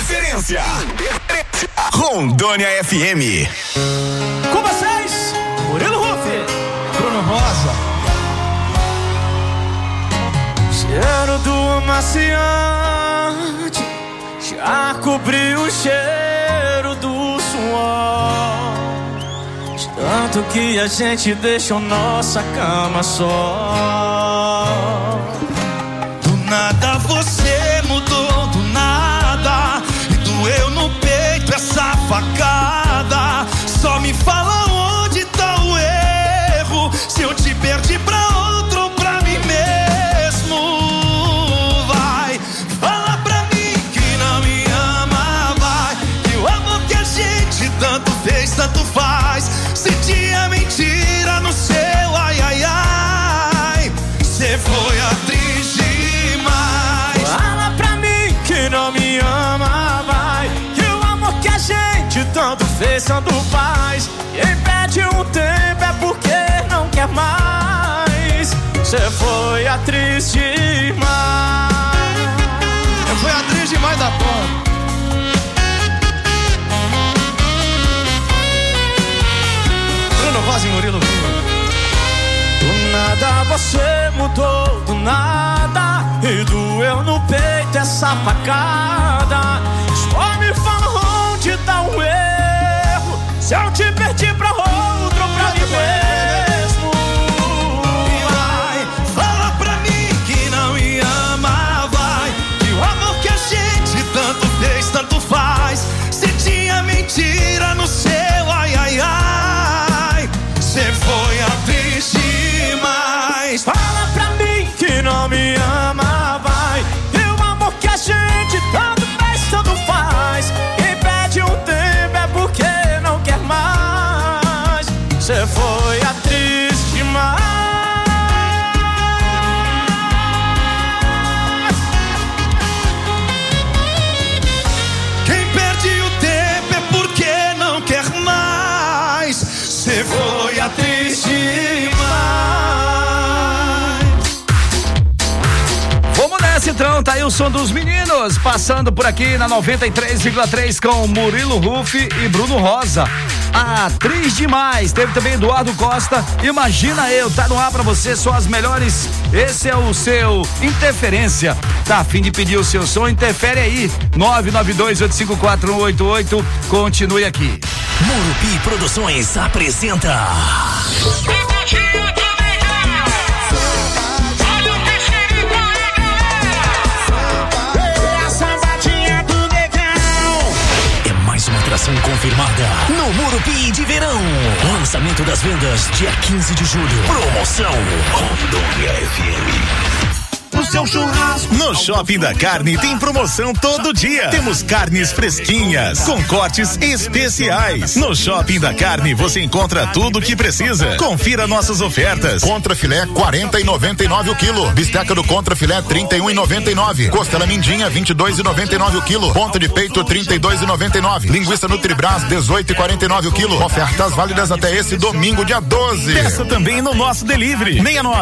Interferência. Rondônia FM. Com vocês, Murilo Rufi, Bruno Rosa. Cheiro do amaciante já cobriu o cheiro do suor. De tanto que a gente deixou nossa cama só. Do nada você mudou, do nada. E doeu no peito essa facada. Só me fala onde tá o erro. Se eu te perdi pra outro ou pra mim mesmo. Vai, fala pra mim que não me ama. Vai, que o amor que a gente tanto fez, tanto faz. Se tinha mentira no seu ai, ai, ai. Cê foi atriz demais. Fala pra mim que não me ama. Vai, que o amor que a gente tanto fez, tanto faz. Quem perde um tempo é porque não quer mais. Cê foi atriz demais. Eu fui atriz demais da porra. Bruno Rosa e Murilo Rufi. Do nada você mudou, do nada. E doeu no peito essa facada. Só me fala onde tá o erro. Se eu te perdi pra outro ou pra mim mesmo. Vai, fala pra mim que não me ama. Vai, que o amor que a gente tanto fez, tanto faz. Se tinha mentira no seu ai, ai, ai. Cê foi atriz demais. Fala pra mim que não me ama. Vai, que o amor que a gente tanto fez, tanto faz. Quem perde um tempo é porque não quer mais. Cê foi atriz demais. Quem perde o tempo é porque não quer mais. Cê foi atriz demais. Vamos nessa então, tá aí o som dos meninos, passando por aqui na 93,3 com Murilo Rufi e Bruno Rosa. Atriz demais. Teve também Eduardo Costa, Imagina Eu, tá no ar pra você, só as melhores. Esse é o seu Interferência. Tá a fim de pedir o seu som? Interfere aí, 992-854-188. Continue aqui. Murupi Produções apresenta atração confirmada no Murupi de Verão. Lançamento das vendas dia 15 de julho. Promoção Rondônia FM. O seu churrasco. No Shopping da Carne tem promoção todo dia. Temos carnes fresquinhas com cortes especiais. No Shopping da Carne você encontra tudo o que precisa. Confira nossas ofertas. Contrafilé 40,99 o quilo. Bisteca do contrafilé 31,99. Costela mindinha 22,99 o quilo. Ponta de peito 32,99. Linguiça Nutribras 18,49 o quilo. Ofertas válidas até esse domingo dia 12. Peça também no nosso delivery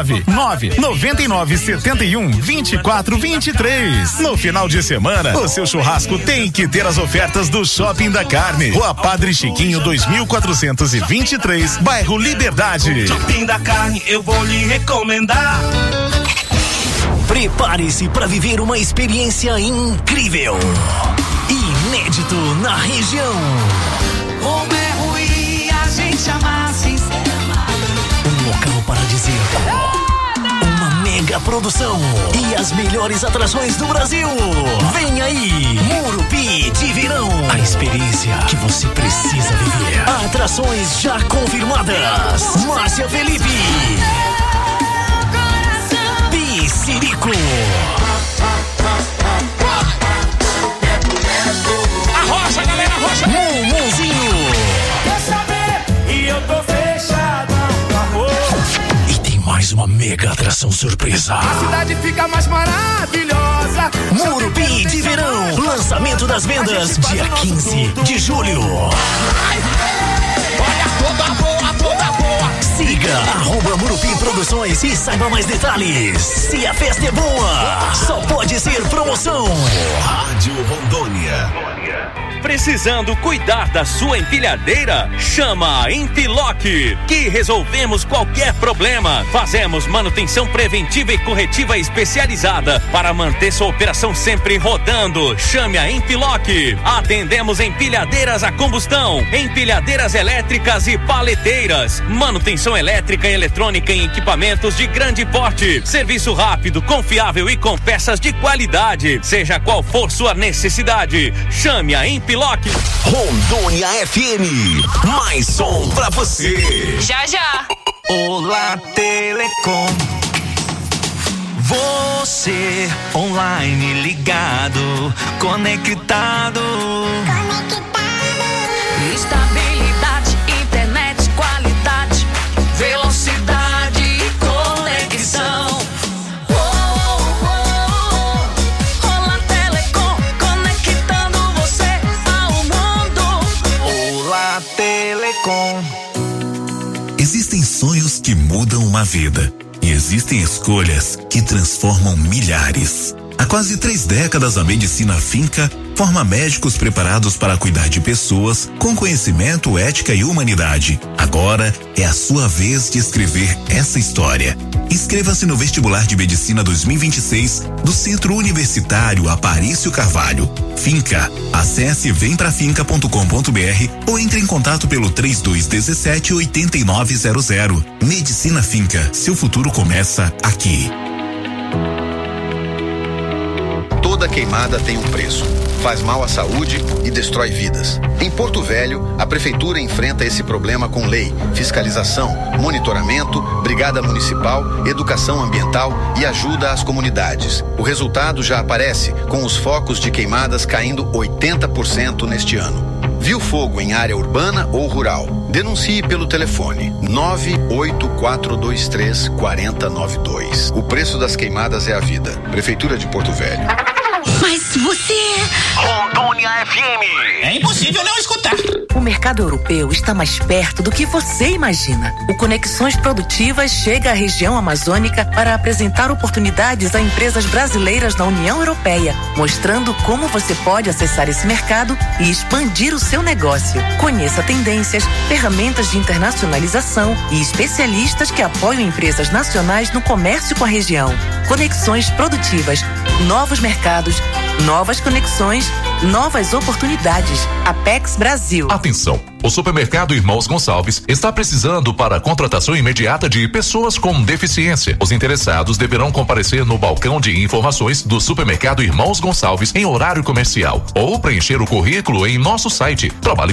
699-9971-2423. No final de semana, o seu churrasco tem que ter as ofertas do Shopping da Carne. Rua Padre Chiquinho 2423, bairro Liberdade. Shopping da Carne, eu vou lhe recomendar. Prepare-se para viver uma experiência incrível, inédito na região. Como é ruim a gente amar sem ser amado. Um local paradisíaco, uma mega produção e as melhores atrações do Brasil. Vem aí, Murupi de Verão. A experiência que você precisa viver. Atrações já confirmadas. Márcia Felipe, Piscirico, Arrocha, galera, arrocha. Mumuzinho. Quer saber? E eu tô fechado no amor. E tem mais uma mega atração surpresa. A cidade fica mais maravilhosa. Murupi de Verão. Lançamento das vendas dia 15 de julho. Olha, toda boa, toda boa. Siga @Murupi Produções e saiba mais detalhes. Se a festa é boa, só pode ser promoção. Rádio Rondônia. Precisando cuidar da sua empilhadeira? Chama a Empiloc, que resolvemos qualquer problema. Fazemos manutenção preventiva e corretiva especializada para manter sua operação sempre rodando. Chame a Empiloc. Atendemos empilhadeiras a combustão, empilhadeiras elétricas e paleteiras, manutenção elétrica e eletrônica em equipamentos de grande porte. Serviço rápido, confiável e com peças de qualidade. Seja qual for sua necessidade, chame a Empiloc. Rondônia FM, mais som pra você. Já, já. Olá, Telecom. Você online ligado, conectado. Estabilidade, internet, qualidade, velocidade e conexão. Olá, Telecom, conectando você ao mundo. Olá, Telecom. Existem sonhos que mudam uma vida e existem escolhas que transformam milhares. Há quase 3 décadas, a Medicina Finca forma médicos preparados para cuidar de pessoas com conhecimento, ética e humanidade. Agora é a sua vez de escrever essa história. Inscreva-se no vestibular de Medicina 2026 do Centro Universitário Aparício Carvalho. Finca. Acesse vemprafinca.com.br ou entre em contato pelo 3217-8900. Medicina Finca. Seu futuro começa aqui. Toda queimada tem um preço. Faz mal à saúde e destrói vidas. Em Porto Velho, a prefeitura enfrenta esse problema com lei, fiscalização, monitoramento, brigada municipal, educação ambiental e ajuda às comunidades. O resultado já aparece, com os focos de queimadas caindo 80% neste ano. Viu fogo em área urbana ou rural? Denuncie pelo telefone 98423-4092. O preço das queimadas é a vida. Prefeitura de Porto Velho. Mas você... Rondônia FM. É impossível não escutar. O mercado europeu está mais perto do que você imagina. O Conexões Produtivas chega à região amazônica para apresentar oportunidades a empresas brasileiras na União Europeia, mostrando como você pode acessar esse mercado e expandir o seu negócio. Conheça tendências, ferramentas de internacionalização e especialistas que apoiam empresas nacionais no comércio com a região. Conexões Produtivas. Novos mercados, novas conexões, novas oportunidades. Apex Brasil. Atenção! O Supermercado Irmãos Gonçalves está precisando para a contratação imediata de pessoas com deficiência. Os interessados deverão comparecer no balcão de informações do Supermercado Irmãos Gonçalves em horário comercial ou preencher o currículo em nosso site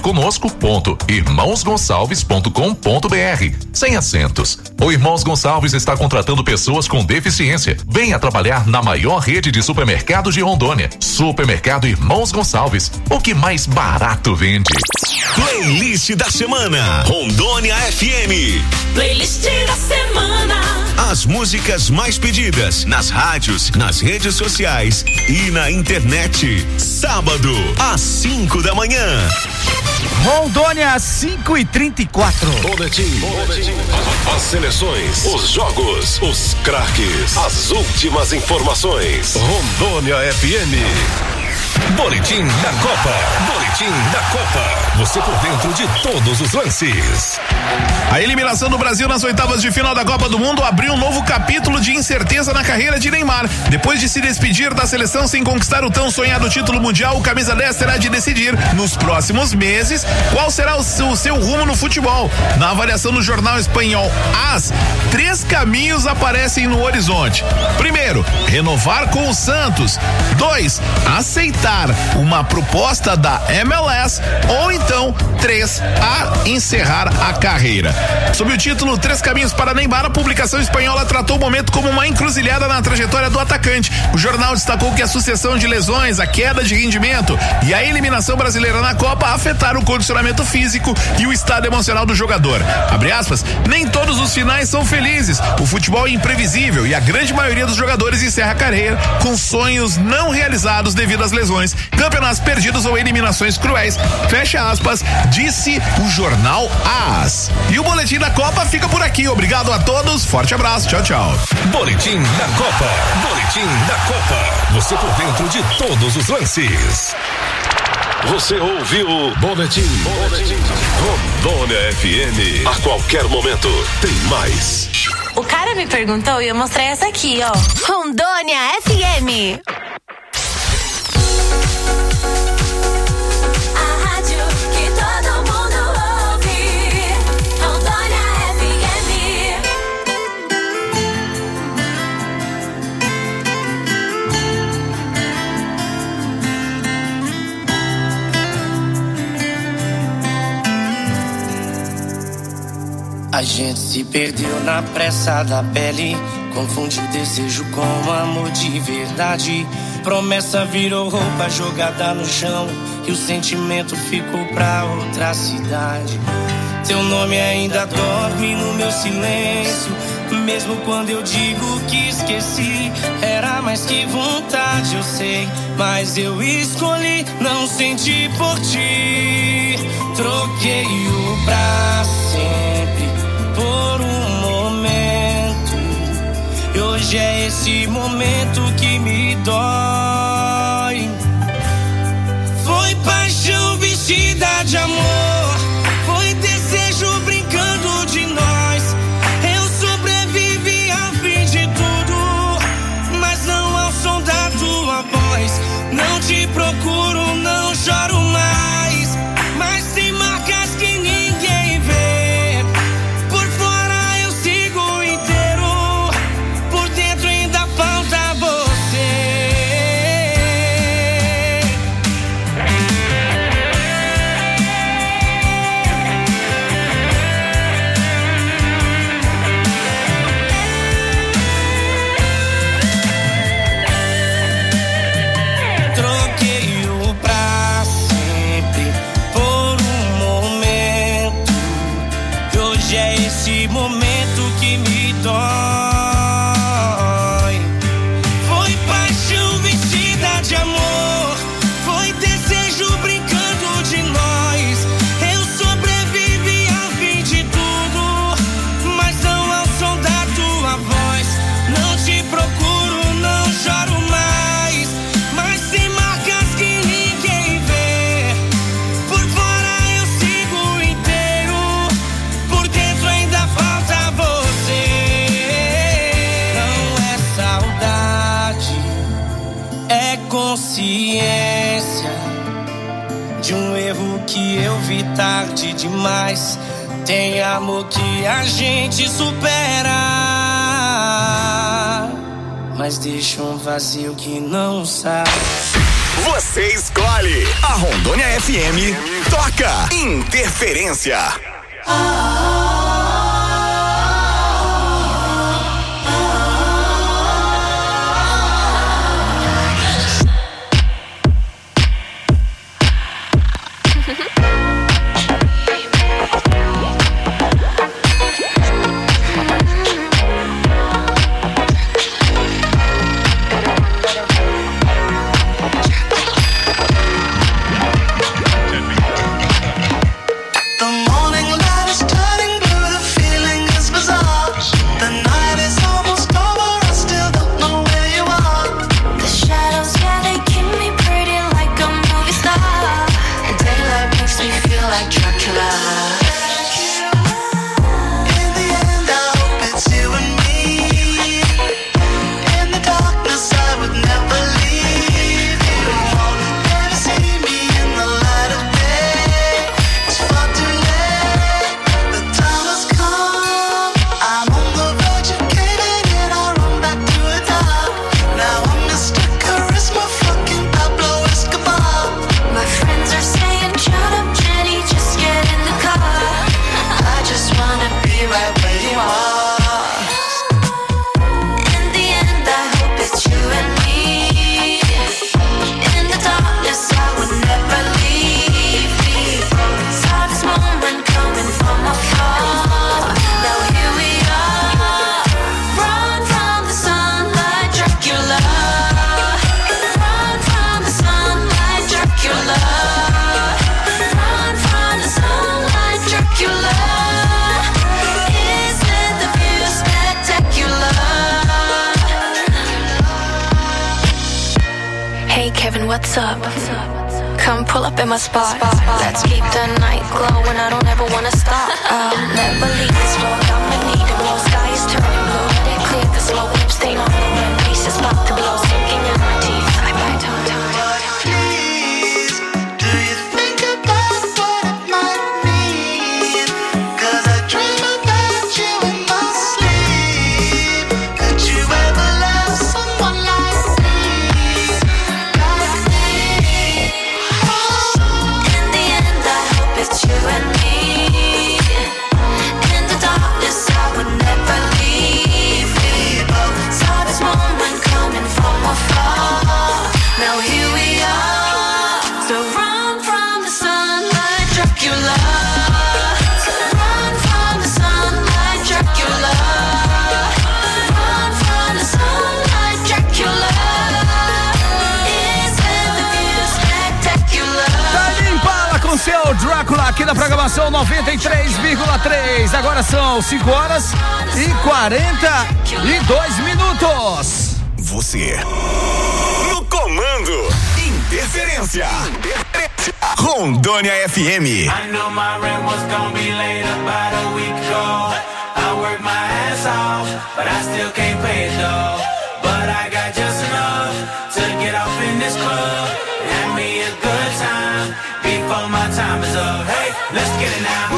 trabalheconosco.irmãosgonçalves.com.br, sem acentos. O Irmãos Gonçalves está contratando pessoas com deficiência. Venha trabalhar na maior rede de supermercados de Rondônia. Supermercado Irmãos Gonçalves, o que mais barato vende. Playlist da semana, Rondônia FM. Playlist da semana. As músicas mais pedidas nas rádios, nas redes sociais e na internet. Sábado, às 5 da manhã. Rondônia, 5h34. Boletim. As seleções, os jogos, os craques, as últimas informações. Rondônia FM. Boletim da Copa. Boletim da Copa. Você por dentro de todos os lances. A eliminação do Brasil nas oitavas de final da Copa do Mundo abriu um novo capítulo de incerteza na carreira de Neymar. Depois de se despedir da seleção sem conquistar o tão sonhado título mundial, o camisa 10 terá de decidir nos próximos meses qual será o seu rumo no futebol. Na avaliação do jornal espanhol AS, 3 caminhos aparecem no horizonte. Primeiro, renovar com o Santos. 2, aceitar uma proposta da MLS. Ou então, 3, a encerrar a carreira. Sob o título 3 Caminhos para Neymar, a publicação espanhola tratou o momento como uma encruzilhada na trajetória do atacante. O jornal destacou que a sucessão de lesões, a queda de rendimento e a eliminação brasileira na Copa afetaram o condicionamento físico e o estado emocional do jogador. Abre aspas, nem todos os finais são felizes. O futebol é imprevisível e a grande maioria dos jogadores encerra a carreira com sonhos não realizados devido às lesões, campeonatos perdidos ou eliminações situações cruéis. Fecha aspas, disse o jornal AS. E o Boletim da Copa fica por aqui. Obrigado a todos, forte abraço, tchau, tchau. Boletim da Copa. Boletim da Copa. Você por dentro de todos os lances. Você ouviu Boletim Rondônia FM. A qualquer momento tem mais. O cara me perguntou e eu mostrei essa aqui, ó. Rondônia FM. A rádio que todo mundo ouve. Rondônia FM. A gente se perdeu na pressa da pele, confunde desejo com amor de verdade. Promessa virou roupa jogada no chão e o sentimento ficou pra outra cidade. Teu nome ainda dorme no meu silêncio, mesmo quando eu digo que esqueci. Era mais que vontade, eu sei, mas eu escolhi não sentir por ti. Troquei o pra sempre por um momento, e hoje é esse momento que me dói. Foi paixão vestida de amor, foi desejo brincando de nós. Eu sobrevivi ao fim de tudo, mas não ao som da tua voz. Não te procuro, não choro mais, mas tem marcas que ninguém vê. Por fora eu sigo inteiro, por dentro ainda falta você. Troquei o pra sempre por um momento, e hoje é esse momento que me dói. Foi paixão vestida de amor, foi desejo brincando de nós. Eu sobrevivi ao fim de tudo, mas não ao som da tua voz. Não te procuro, não choro mais, mas tem marcas que ninguém vê. Por fora eu sigo inteiro, por dentro ainda falta você. Não é saudade, é consciência de um erro que eu vi tarde demais. Tem amor que a gente supera, mas deixa um vazio que não sai. Você escolhe. A Rondônia FM toca Interferência. The morning light is turning blue, the feeling is bizarre. The night is almost over, I still don't know where you are. The shadows, yeah, they keep me pretty like a movie star. The daylight makes what's up? Come pull up in my spot. Let's keep the night glowing. I don't ever wanna stop. I'll never leave this floor. I'ma need to blow. Sky is turning blue. Let it clear the smoke. Lip stain on the rim. Pieces about to blow. Sinking in my teeth. I bite time. Seu Drácula aqui na programação 93,3. Agora são 5 horas e 42 minutos. Você no comando. Interferência. Rondônia FM. I know my rent was gonna be late about a week ago. I worked my ass off, but I still can't pay it though. But I got just enough to get off in this club. Have me a good time before my time is up. Hey, let's get it now.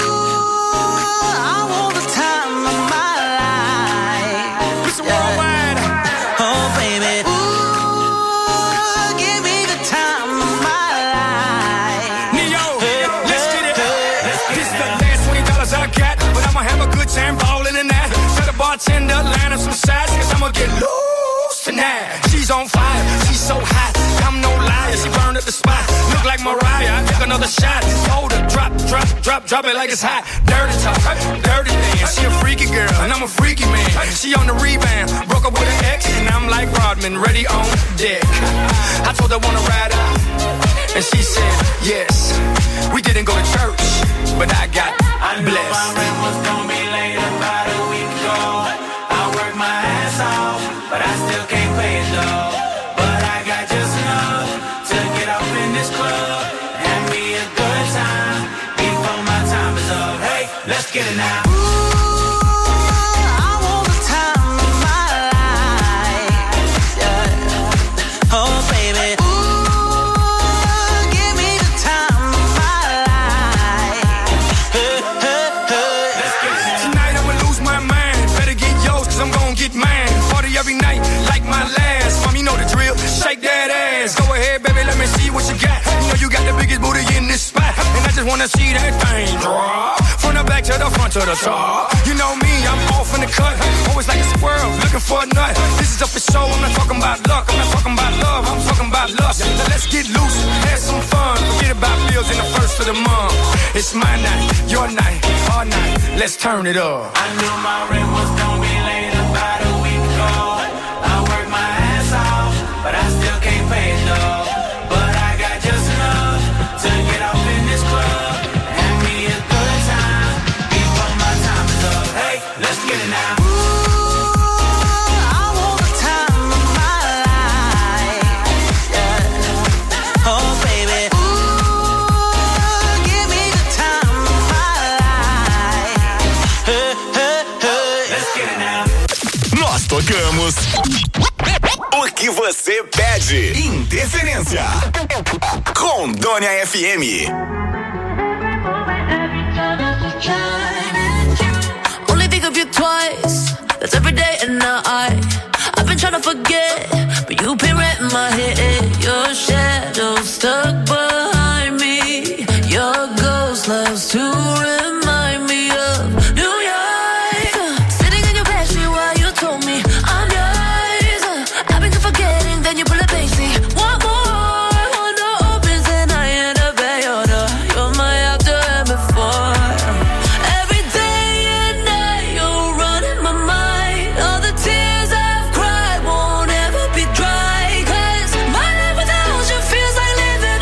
I want the time of my life. It's worldwide. Oh, baby. Ooh, give me the time of my life. Neo, let's get it. This is the last $20 I got, but I'ma have a good time ballin' in that. Tell the bartender, line up some sides, cause I'ma get loose tonight. She's on fire, she's so hot. I'm no liar, she burned up the spot. Look like Mariah, I took another shot. Hold her, drop it like it's hot. Dirty talk, dirty dance. She a freaky girl, and I'm a freaky man. She on the rebound, broke up with an ex, and I'm like Rodman, ready on deck. I told her wanna ride out, and she said yes. We didn't go to church, but I got blessed. I knew my rent was gonna be late about a week ago. I worked my ass off, but I still can't pay it though. But I got just enough to get off in this club. Have me a good time before my time is up. Hey, let's get it now. Every night, like my last. Mom, you know the drill. Shake that ass. Go ahead, baby, let me see what you got. You know you got the biggest booty in this spot, and I just wanna see that thing drop. From the back to the front to the top. You know me, I'm off in the cut. Always like a squirrel, looking for a nut. This is up for show. I'm not talking about luck. I'm not talking about love. I'm talking about lust. Now let's get loose, have some fun. Forget about bills in the first of the month. It's my night, your night, our night. Let's turn it up. I knew my rent was gonna be late about a week ago. I worked my ass off, but I still can't pay it though. But I got just enough to get off in this club. Have me a good time before my time is up. Hey, let's get it now. Tocamos o que você pede. Interferência. Rondônia FM. Only think of you twice. That's every day and night. I've been trying to forget, but you've been right in my head. Your shadow stuck behind me. Your ghost loves to remind me of New York. You pull a basie, want more. One door opens and I end up at your door. You're my after and before. Every day and night you're running my mind. All the tears I've cried won't ever be dry. 'Cause my life without you feels like living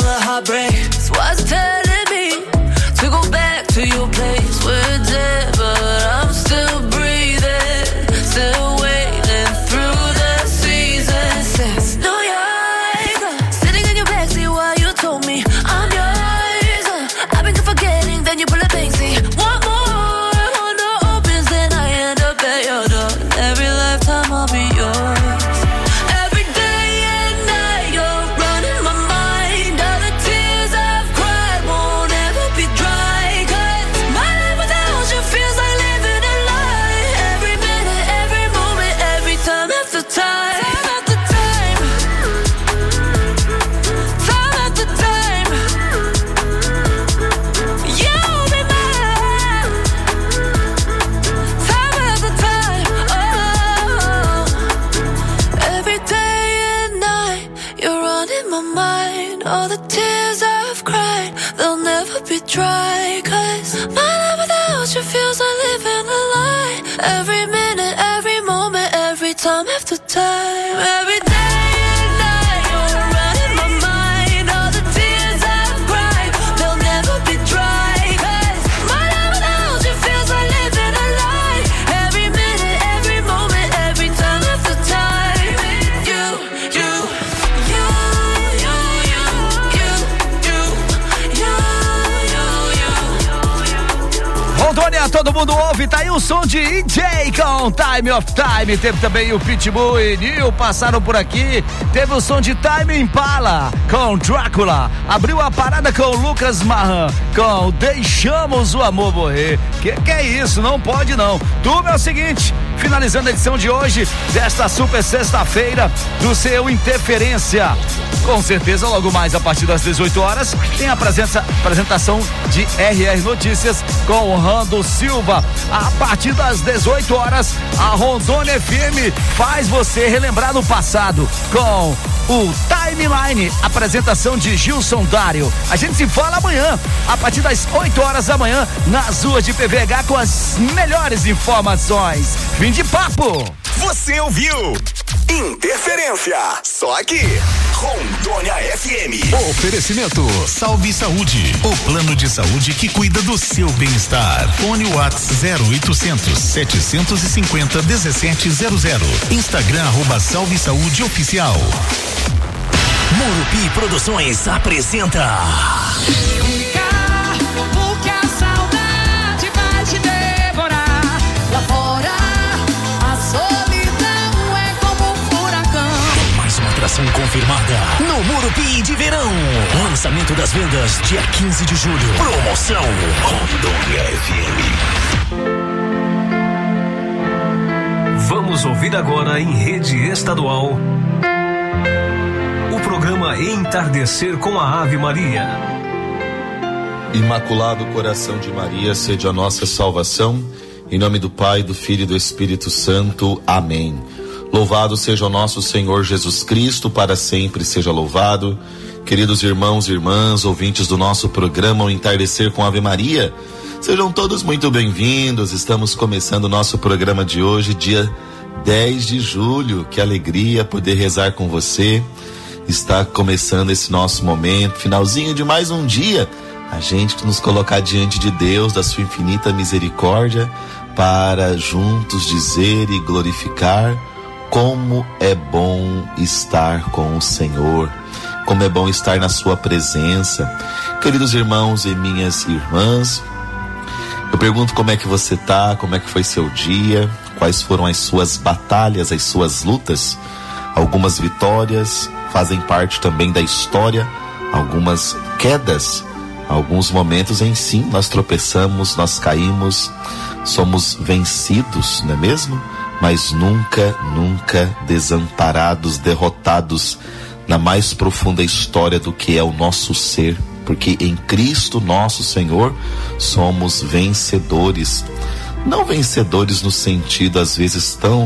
a heartbreak. So I was telling me to go back to your place. We're dead, but I'm still breathing, still waiting through the seasons. Since New York, sitting in your backseat while you told me I'm yours. I've been good forgetting, then you pull a Banksy. One more door opens, then I end up at your door. Every lifetime I'll be yours. Every day and night you're running my mind. All the tears I've cried won't ever be dry. 'Cause my life without you feels like living a lie. Every minute, every moment, every time after time. Time after time. Time after time. You'll be mine. Time after time. Oh. Every day and night, you're running my mind. All the tears I've cried, they'll never be dry. 'Cause my life without you feels like living a lie. Every minute, every moment, every time after time. Every day and night, you're running my mind. All the tears I've cried, they'll never be dry. 'Cause my life without you feels like living a lie. Every minute, every moment, every time after time. You, you, you, you, you, you, you, you, you, you. Rondônia, todo mundo ouve, tá aí o som de EJ com Time of Time. Teve também o Pitbull e Nil passaram por aqui. Teve o som de Time Impala com Drácula. Abriu a parada com Lucas Marran com Deixamos o Amor Morrer. Que é isso? Não pode não. Tudo é o seguinte, finalizando a edição de hoje, desta super sexta-feira do seu Interferência. Com certeza, logo mais a partir das 18 horas, tem a apresentação de RR Notícias com o Rando Silva. A partir das 18 horas, a Rondônia FM faz você relembrar do passado com o Timeline, apresentação de Gilson Dário. A gente se fala amanhã, a partir das 8 horas da manhã, nas ruas de PVH com as melhores informações. Fim de papo! Você ouviu? Interferência, só aqui, Rondônia FM. Oferecimento Salve Saúde, o plano de saúde que cuida do seu bem-estar. Fone WhatsApp 0800 750 1700. Instagram @Salve Saúde Oficial. Murupi Produções apresenta Porque a saudade vai te devorar. Lá fora, a solidão é como um furacão. mais uma atração confirmada no Murupi de Verão. Lançamento das vendas dia 15 de julho. Promoção Rondônia FM. Vamos ouvir agora em rede estadual o programa Entardecer com a Ave Maria. Imaculado Coração de Maria, sede a nossa salvação. Em nome do Pai, do Filho e do Espírito Santo. Amém. Louvado seja o nosso Senhor Jesus Cristo, para sempre seja louvado. Queridos irmãos e irmãs, ouvintes do nosso programa O Entardecer com a Ave Maria, sejam todos muito bem-vindos. Estamos começando o nosso programa de hoje, dia 10 de julho. Que alegria poder rezar com você. Está começando esse nosso momento, finalzinho de mais um dia, a gente nos colocar diante de Deus, da sua infinita misericórdia, para juntos dizer e glorificar como é bom estar com o Senhor, como é bom estar na sua presença. Queridos irmãos e minhas irmãs, eu pergunto como é que você tá, como é que foi seu dia, quais foram as suas batalhas, as suas lutas. Algumas vitórias fazem parte também da história, algumas quedas, alguns momentos em sim nós tropeçamos, nós caímos, somos vencidos, não é mesmo? Mas nunca, nunca desamparados, derrotados na mais profunda história do que é o nosso ser, porque em Cristo nosso Senhor somos vencedores. Não vencedores no sentido às vezes tão,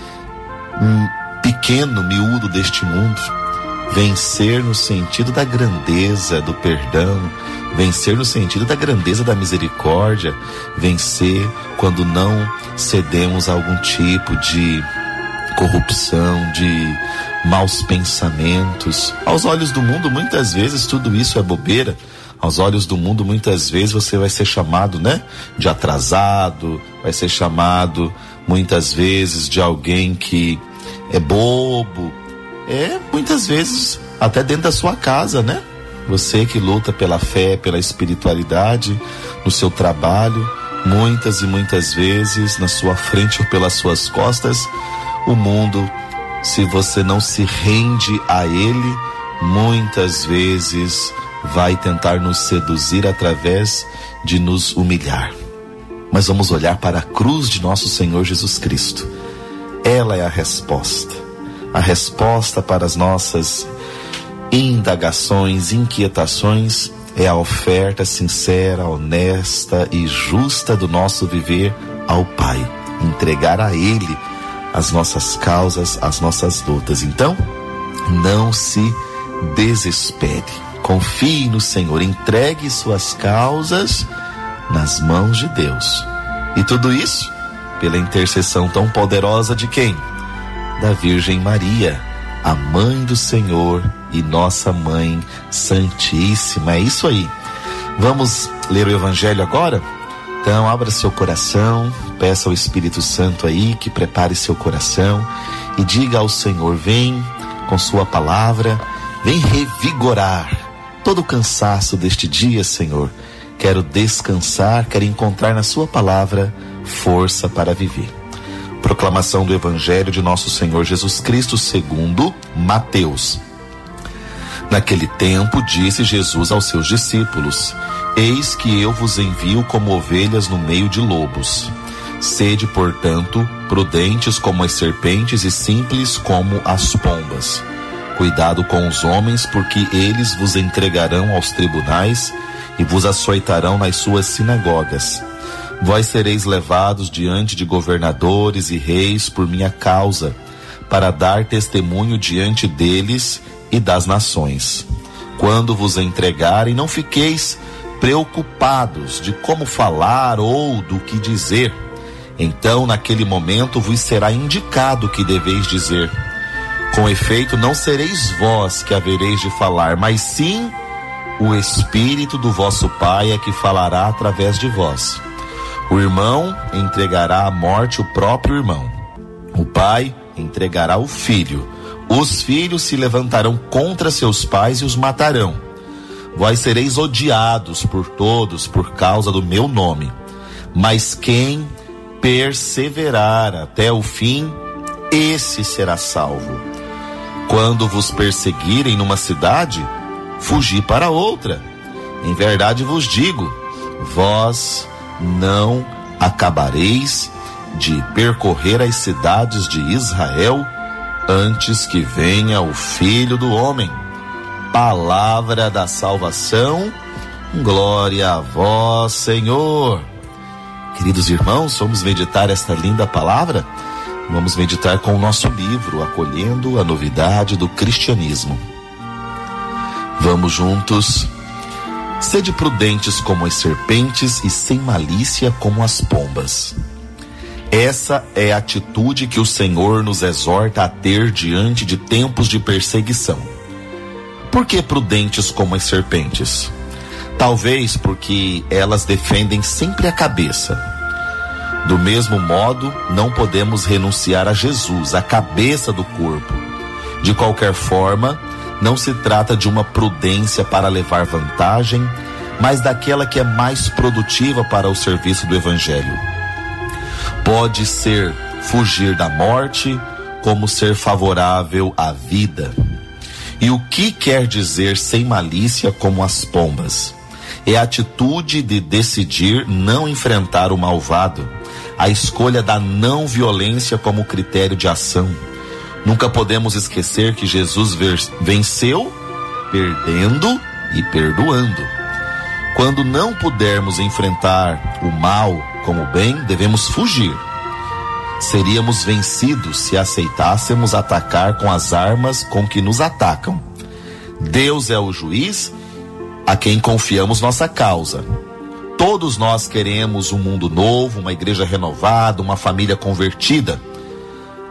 pequeno, miúdo deste mundo. Vencer no sentido da grandeza do perdão, vencer no sentido da grandeza da misericórdia, vencer quando não cedemos a algum tipo de corrupção, de maus pensamentos. Aos olhos do mundo, muitas vezes, tudo isso é bobeira. Aos olhos do mundo, muitas vezes, você vai ser chamado, de atrasado, vai ser chamado, muitas vezes, de alguém que é bobo. Muitas vezes, até dentro da sua casa, Você que luta pela fé, pela espiritualidade, no seu trabalho, muitas e muitas vezes, na sua frente ou pelas suas costas, o mundo, se você não se rende a ele, muitas vezes vai tentar nos seduzir através de nos humilhar. Mas vamos olhar para a cruz de nosso Senhor Jesus Cristo. Ela é a resposta para as nossas indagações, inquietações, é a oferta sincera, honesta e justa do nosso viver ao Pai. Entregar a Ele as nossas causas, as nossas lutas. Então, não se desespere. Confie no Senhor. Entregue suas causas nas mãos de Deus. E tudo isso pela intercessão tão poderosa de quem? Da Virgem Maria, a Mãe do Senhor e nossa Mãe Santíssima. É isso aí. Vamos ler o Evangelho agora? Então, abra seu coração, peça ao Espírito Santo aí que prepare seu coração e diga ao Senhor: vem com sua palavra, vem revigorar todo o cansaço deste dia, Senhor. Quero descansar, quero encontrar na sua palavra força para viver. Proclamação do Evangelho de nosso Senhor Jesus Cristo segundo Mateus. Naquele tempo disse Jesus aos seus discípulos: eis que eu vos envio como ovelhas no meio de lobos. Sede, portanto, prudentes como as serpentes e simples como as pombas. Cuidado com os homens, porque eles vos entregarão aos tribunais e vos açoitarão nas suas sinagogas. Vós sereis levados diante de governadores e reis por minha causa, para dar testemunho diante deles e das nações. Quando vos entregarem, não fiqueis preocupados de como falar ou do que dizer. Então, naquele momento, vos será indicado o que deveis dizer. Com efeito, não sereis vós que havereis de falar, mas sim o Espírito do vosso Pai é que falará através de vós. O irmão entregará à morte o próprio irmão. O pai entregará o filho. Os filhos se levantarão contra seus pais e os matarão. Vós sereis odiados por todos por causa do meu nome. Mas quem perseverar até o fim, esse será salvo. Quando vos perseguirem numa cidade, fugi para outra. Em verdade vos digo, vós não acabareis de percorrer as cidades de Israel antes que venha o Filho do Homem. Palavra da salvação, glória a vós, Senhor. Queridos irmãos, vamos meditar esta linda palavra? Vamos meditar com o nosso livro, Acolhendo a Novidade do Cristianismo. Vamos juntos. Sede prudentes como as serpentes e sem malícia como as pombas. Essa é a atitude que o Senhor nos exorta a ter diante de tempos de perseguição. Por que prudentes como as serpentes? Talvez porque elas defendem sempre a cabeça. Do mesmo modo, não podemos renunciar a Jesus, a cabeça do corpo. De qualquer forma, não se trata de uma prudência para levar vantagem, mas daquela que é mais produtiva para o serviço do Evangelho. Pode ser fugir da morte, como ser favorável à vida. E o que quer dizer sem malícia como as pombas? É a atitude de decidir não enfrentar o malvado, a escolha da não violência como critério de ação. Nunca podemos esquecer que Jesus venceu perdendo e perdoando. Quando não pudermos enfrentar o mal como o bem, devemos fugir. Seríamos vencidos se aceitássemos atacar com as armas com que nos atacam. Deus é o juiz a quem confiamos nossa causa. Todos nós queremos um mundo novo, uma igreja renovada, uma família convertida.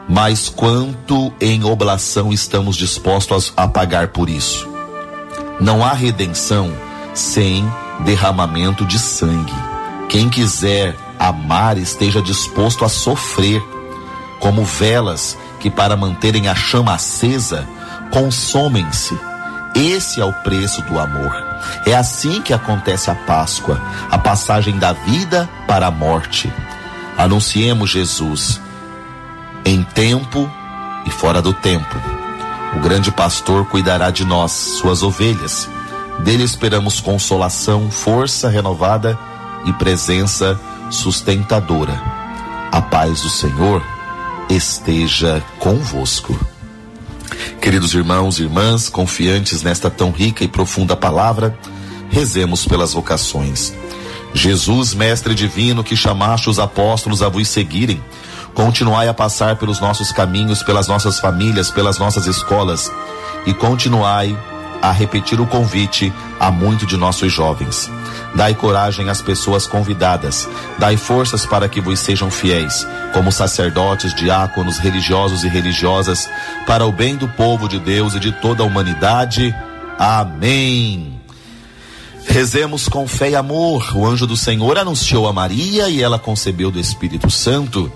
Mas quanto em oblação estamos dispostos a pagar por isso? Não há redenção sem derramamento de sangue. Quem quiser amar esteja disposto a sofrer, como velas que, para manterem a chama acesa, consomem-se. Esse é o preço do amor. É assim que acontece a Páscoa, a passagem da vida para a morte. Anunciemos Jesus em tempo e fora do tempo. O grande pastor cuidará de nós, suas ovelhas. Dele esperamos consolação, força renovada e presença sustentadora. A paz do Senhor esteja convosco. Queridos irmãos e irmãs, confiantes nesta tão rica e profunda palavra, rezemos pelas vocações. Jesus, mestre divino, que chamaste os apóstolos a vos seguirem, continuai a passar pelos nossos caminhos, pelas nossas famílias, pelas nossas escolas, e continuai a repetir o convite a muitos de nossos jovens. Dai coragem às pessoas convidadas, dai forças para que vos sejam fiéis, como sacerdotes, diáconos, religiosos e religiosas, para o bem do povo de Deus e de toda a humanidade. Amém. Rezemos com fé e amor. O anjo do Senhor anunciou a Maria e ela concebeu do Espírito Santo.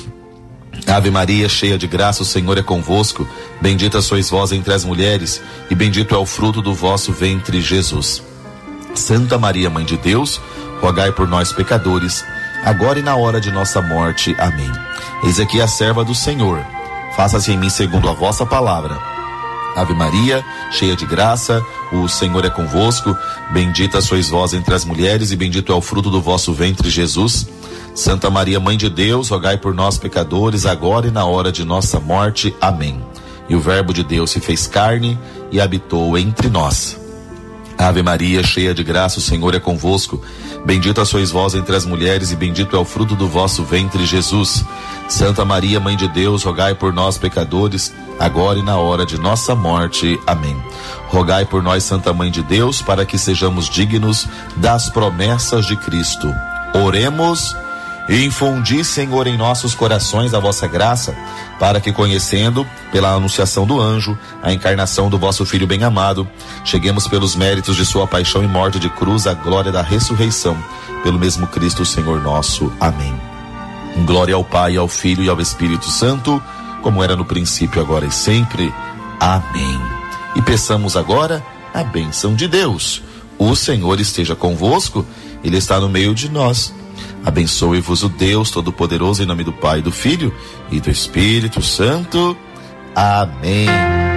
Ave Maria, cheia de graça, o Senhor é convosco. Bendita sois vós entre as mulheres, e bendito é o fruto do vosso ventre, Jesus. Santa Maria, Mãe de Deus, rogai por nós, pecadores, agora e na hora de nossa morte. Amém. Eis aqui a serva do Senhor. Faça-se em mim segundo a vossa palavra. Ave Maria, cheia de graça, o Senhor é convosco. Bendita sois vós entre as mulheres, e bendito é o fruto do vosso ventre, Jesus. Santa Maria, Mãe de Deus, rogai por nós, pecadores, agora e na hora de nossa morte. Amém. E o Verbo de Deus se fez carne e habitou entre nós. Ave Maria, cheia de graça, o Senhor é convosco. Bendita sois vós entre as mulheres, e bendito é o fruto do vosso ventre, Jesus. Santa Maria, Mãe de Deus, rogai por nós, pecadores, agora e na hora de nossa morte. Amém. Rogai por nós, Santa Mãe de Deus, para que sejamos dignos das promessas de Cristo. Oremos. Infundi, Senhor, em nossos corações a vossa graça, para que, conhecendo, pela anunciação do anjo, a encarnação do vosso Filho bem-amado, cheguemos pelos méritos de sua paixão e morte de cruz à glória da ressurreição, pelo mesmo Cristo, Senhor nosso. Amém. Glória ao Pai, ao Filho e ao Espírito Santo, como era no princípio, agora e sempre. Amém. E peçamos agora a bênção de Deus. O Senhor esteja convosco, Ele está no meio de nós. Abençoe-vos o Deus Todo-Poderoso, em nome do Pai, do Filho e do Espírito Santo. Amém.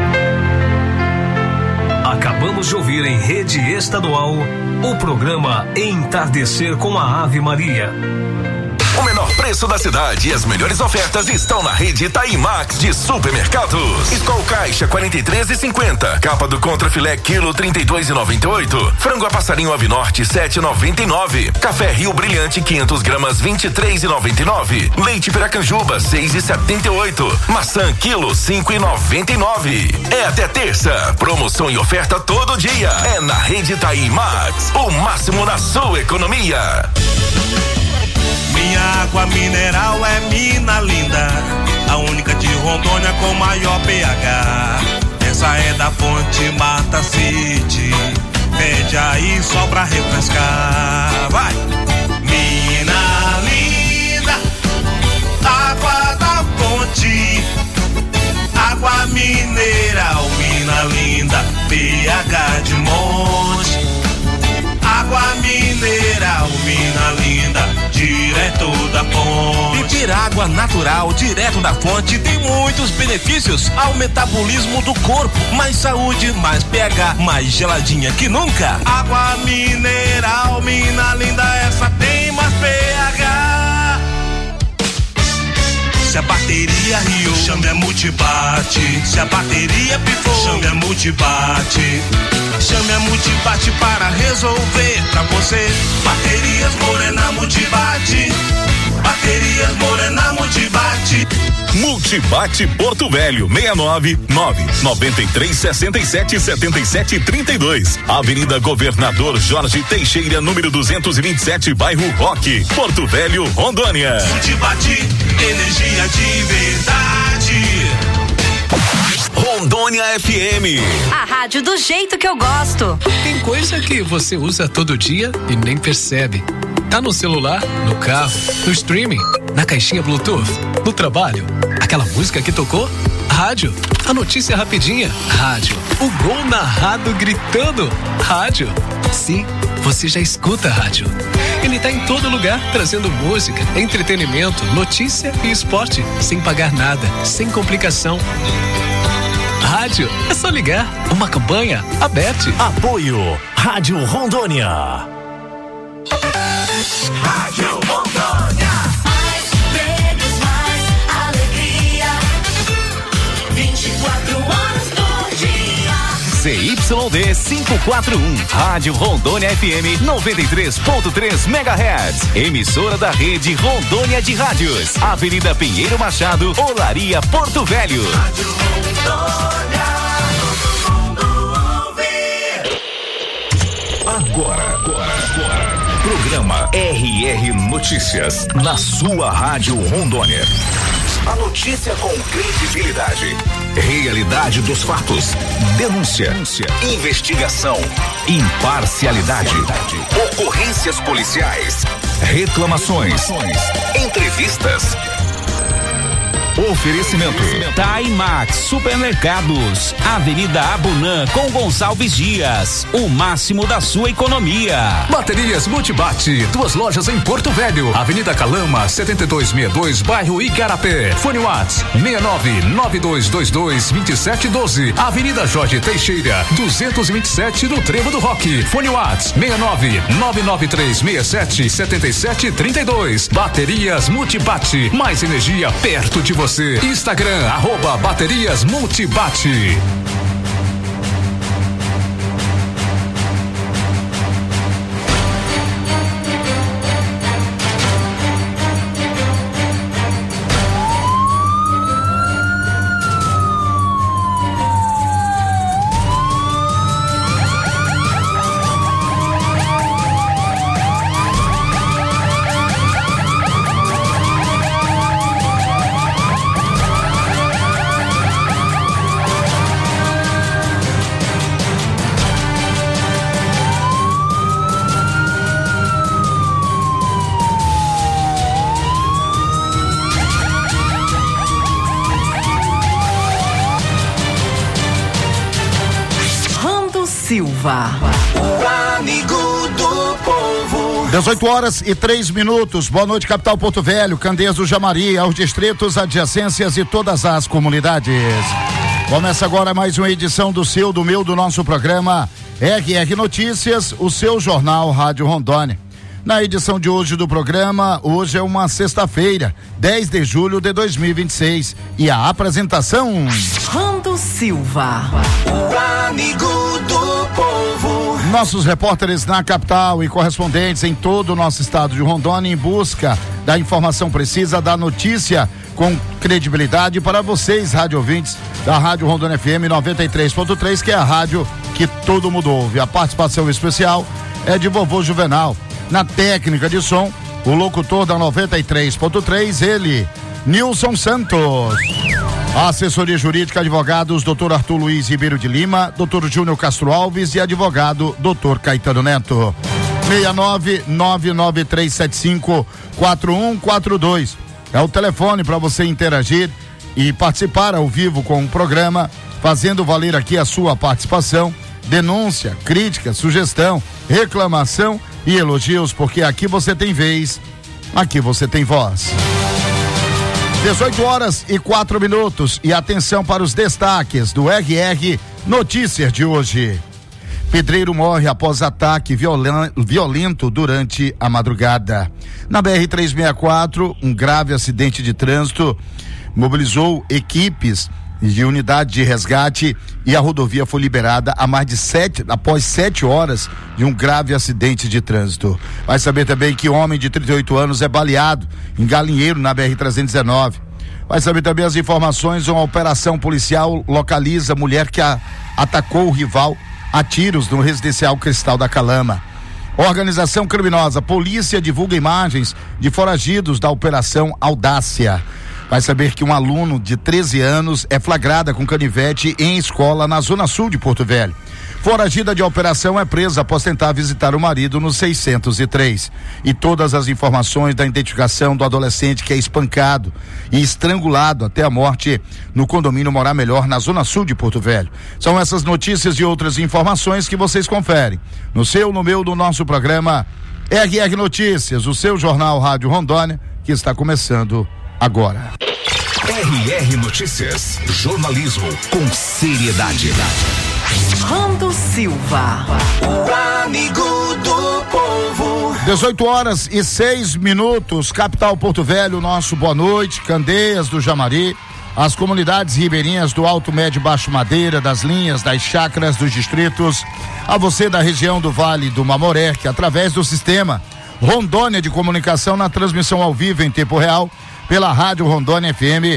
Acabamos de ouvir em rede estadual o programa Entardecer com a Ave Maria. O menor preço da cidade e as melhores ofertas estão na rede Itaimax de supermercados. Skol Caixa 43,50. Capa do Contra Filé quilo 32,98. Frango a passarinho Ave Norte 7,99. Café Rio Brilhante 500 gramas 23,99. Leite Piracanjuba 6,78. Maçã quilo 5,99. É até terça. Promoção e oferta todo dia. É na rede Itaimax. O máximo na sua economia. Minha água mineral é Mina Linda, a única de Rondônia com maior pH. Essa é da fonte Mata City, pede aí só pra refrescar. Vai! Mina Linda, água da fonte, água mineral, Mina Linda, pH de monte. Água mineral, Mina Linda, direto da fonte. Beber água natural, direto da fonte, tem muitos benefícios ao metabolismo do corpo. Mais saúde, mais pH, mais geladinha que nunca. Água mineral, Mina Linda, essa tem mais pH. Se a bateria riu, chame a Multibate. Se a bateria pifou, chame a Multibate. Chame a Multibate para resolver pra você. Baterias Morena Multibate. Baterias Morena Multibate. Multibate Porto Velho, 69993677732. Avenida Governador Jorge Teixeira, número 227, bairro Roque, Porto Velho, Rondônia. Multibate, energia de verdade. Rondônia FM. A rádio do jeito que eu gosto. Tem coisa que você usa todo dia e nem percebe. Tá no celular, no carro, no streaming, na caixinha Bluetooth, no trabalho. Aquela música que tocou? Rádio. A notícia rapidinha? Rádio. O gol narrado gritando? Rádio. Sim, você já escuta a rádio. Ele tá em todo lugar, trazendo música, entretenimento, notícia e esporte, sem pagar nada, sem complicação. Rádio, é só ligar. Uma campanha aberta. Apoio Rádio Rondônia. Rádio Rondônia. Mais prêmios, mais alegria. 24 horas por dia. ZYD 541, Rádio Rondônia FM 93.3 MHz. Emissora da rede Rondônia de Rádios. Avenida Pinheiro Machado, Olaria, Porto Velho. Rádio Rondônia, todo mundo ouve. Agora. Programa RR Notícias, na sua Rádio Rondônia. A notícia com credibilidade. Realidade dos fatos. Denúncia. Investigação. Imparcialidade. Ocorrências policiais. Reclamações. Entrevistas. Oferecimento Taimax Supermercados, Avenida Abunã com Gonçalves Dias, o máximo da sua economia. Baterias Multibate, 2 lojas em Porto Velho, Avenida Calama, 7262, bairro Igarapé. Fone Whats 6992222712, Avenida Jorge Teixeira, 227 no Trevo do Roque. Fone Whats 69993677732. Baterias Multibate, mais energia perto de você. Instagram, @Baterias Multibate. Silva. O amigo do povo. 18 horas e 3 minutos. Boa noite, capital Porto Velho, Candeias do Jamari, aos distritos, adjacências e todas as comunidades. Começa agora mais uma edição do seu, do meu, do nosso programa RR Notícias, o seu jornal Rádio Rondônia. Na edição de hoje do programa, hoje é uma sexta-feira, 10 de julho de 2026. E a apresentação... Rando Silva. O amigo do povo. Nossos repórteres na capital e correspondentes em todo o nosso estado de Rondônia em busca da informação precisa, da notícia com credibilidade para vocês, rádio ouvintes da Rádio Rondônia FM 93.3, que é a rádio que todo mundo ouve. A participação especial é de vovô Juvenal. Na técnica de som, o locutor da 93.3, ele, Nilson Santos. A assessoria jurídica, advogados Dr. Arthur Luiz Ribeiro de Lima, Dr. Júnior Castro Alves e advogado Dr. Caetano Neto. 69-99375-4142 é o telefone para você interagir e participar ao vivo com o programa, fazendo valer aqui a sua participação, denúncia, crítica, sugestão, reclamação e elogios, porque aqui você tem vez, aqui você tem voz. 18 horas e 4 minutos e atenção para os destaques do RR Notícias de hoje. Pedreiro morre após ataque violento durante a madrugada. Na BR-364, um grave acidente de trânsito mobilizou equipes de unidade de resgate e a rodovia foi liberada após 7 horas de um grave acidente de trânsito. Vai saber também que homem de 38 anos é baleado em Galinheiro, na BR-319. Vai saber também as informações: uma operação policial localiza mulher que atacou o rival a tiros no residencial Cristal da Calama. Organização criminosa, polícia divulga imagens de foragidos da Operação Audácia. vai saber que um aluno de 13 anos é flagrada com canivete em escola na zona sul de Porto Velho. Foragida de operação é presa após tentar visitar o marido no 603. E todas as informações da identificação do adolescente que é espancado e estrangulado até a morte no condomínio Morar Melhor, na zona sul de Porto Velho. São essas notícias e outras informações que vocês conferem no seu, no meu, no nosso programa RR Notícias, o seu jornal Rádio Rondônia, que está começando agora. RR Notícias, jornalismo com seriedade. Rando Silva, o amigo do povo. 18h06, capital Porto Velho, nosso boa noite, Candeias do Jamari, as comunidades ribeirinhas do Alto, Médio e Baixo Madeira, das linhas, das chácaras, dos distritos, a você da região do Vale do Mamoré, que através do sistema Rondônia de Comunicação, na transmissão ao vivo em tempo real, pela Rádio Rondônia FM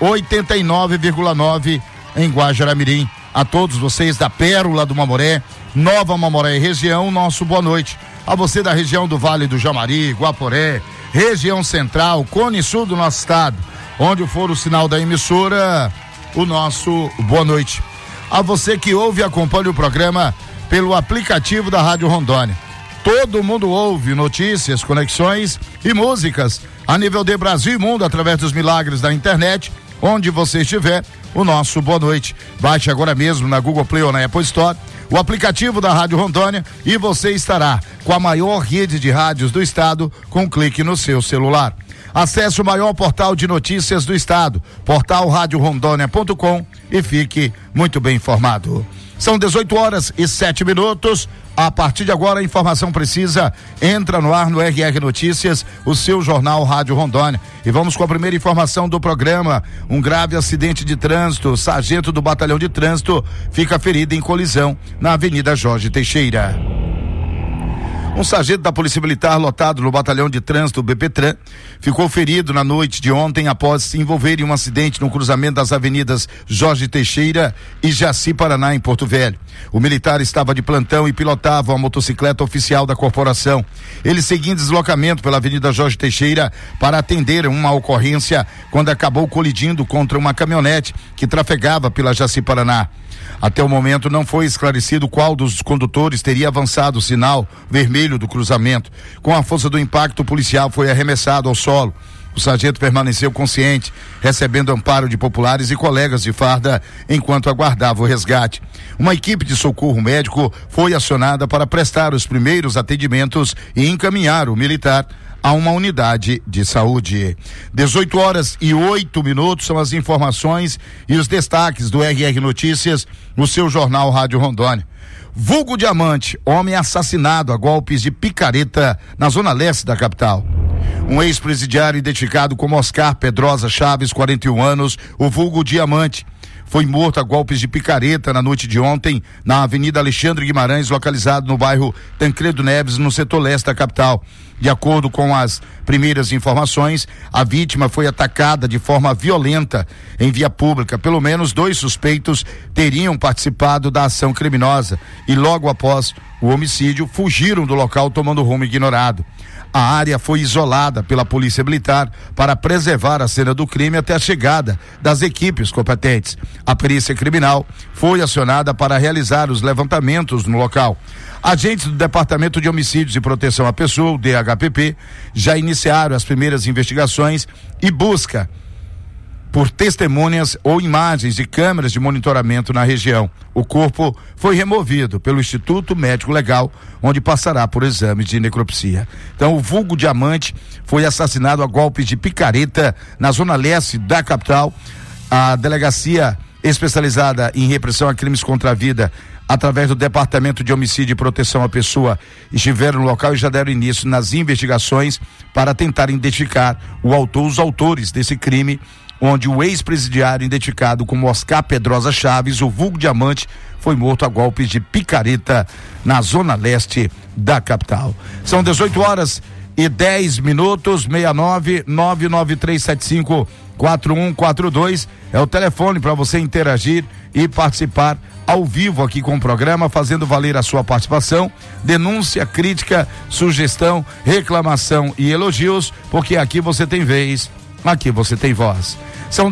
89,9 em Guajará-Mirim. A todos vocês da Pérola do Mamoré, Nova Mamoré e região, nosso boa noite. A você da região do Vale do Jamari, Guaporé, região central, Cone Sul do nosso estado, onde for o sinal da emissora, o nosso boa noite. A você que ouve e acompanha o programa pelo aplicativo da Rádio Rondônia. Todo mundo ouve notícias, conexões e músicas a nível de Brasil e mundo através dos milagres da internet. Onde você estiver, o nosso boa noite. Baixe agora mesmo na Google Play ou na Apple Store o aplicativo da Rádio Rondônia e você estará com a maior rede de rádios do estado com um clique no seu celular. Acesse o maior portal de notícias do estado, portal radiorondônia.com, e fique muito bem informado. São 18h07. A partir de agora, a informação precisa entra no ar no RR Notícias, o seu jornal Rádio Rondônia. E vamos com a primeira informação do programa. Um grave acidente de trânsito. O sargento do batalhão de trânsito fica ferido em colisão na Avenida Jorge Teixeira. Um sargento da Polícia Militar lotado no batalhão de trânsito BPTran ficou ferido na noite de ontem após se envolver em um acidente no cruzamento das avenidas Jorge Teixeira e Jaci Paraná, em Porto Velho. O militar estava de plantão e pilotava uma motocicleta oficial da corporação. Ele seguia em deslocamento pela Avenida Jorge Teixeira para atender uma ocorrência quando acabou colidindo contra uma caminhonete que trafegava pela Jaci Paraná. Até o momento não foi esclarecido qual dos condutores teria avançado o sinal vermelho do cruzamento. Com a força do impacto, o policial foi arremessado ao solo. O sargento permaneceu consciente, recebendo amparo de populares e colegas de farda enquanto aguardava o resgate. Uma equipe de socorro médico foi acionada para prestar os primeiros atendimentos e encaminhar o militar a uma unidade de saúde. 18h08 são as informações e os destaques do RR Notícias, no seu jornal Rádio Rondônia. Vulgo Diamante, homem assassinado a golpes de picareta na zona leste da capital. Um ex-presidiário identificado como Oscar Pedrosa Chaves, 41 anos, o vulgo Diamante, foi morto a golpes de picareta na noite de ontem na Avenida Alexandre Guimarães, localizado no bairro Tancredo Neves, no setor leste da capital. De acordo com as primeiras informações, a vítima foi atacada de forma violenta em via pública. Pelo menos 2 suspeitos teriam participado da ação criminosa e logo após o homicídio fugiram do local tomando rumo ignorado. A área foi isolada pela Polícia Militar para preservar a cena do crime até a chegada das equipes competentes. A perícia criminal foi acionada para realizar os levantamentos no local. Agentes do Departamento de Homicídios e Proteção à Pessoa, o DHPP, já iniciaram as primeiras investigações e busca por testemunhas ou imagens de câmeras de monitoramento na região. O corpo foi removido pelo Instituto Médico Legal, onde passará por exames de necropsia. Então, o vulgo Diamante foi assassinado a golpes de picareta na zona leste da capital. A delegacia especializada em repressão a crimes contra a vida, através do Departamento de Homicídio e Proteção à Pessoa, estiveram no local e já deram início nas investigações para tentar identificar os autores desse crime, onde o ex-presidiário identificado como Oscar Pedrosa Chaves, o vulgo Diamante, foi morto a golpes de picareta na zona leste da capital. São 18h10, 69-99375-4142 é o telefone para você interagir e participar ao vivo aqui com o programa, fazendo valer a sua participação, denúncia, crítica, sugestão, reclamação e elogios, porque aqui você tem vez aqui você tem voz. São